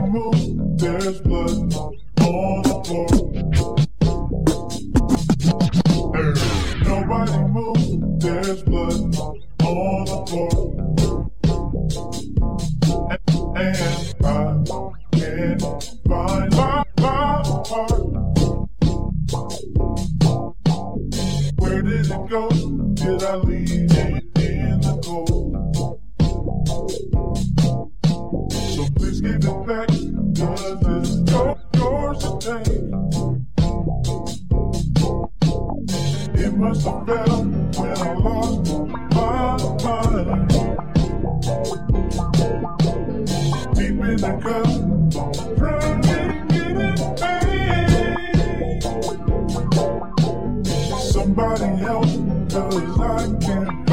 move, there's blood on the floor. Nobody move, there's blood on the floor. And I can't find my heart. Where did it go? Did I leave it in the cold? So please give it back, 'cause it's yours to take. It must have fell when I lost my mind. Deep in the gut, drowning in pain. Somebody help, 'cause I can't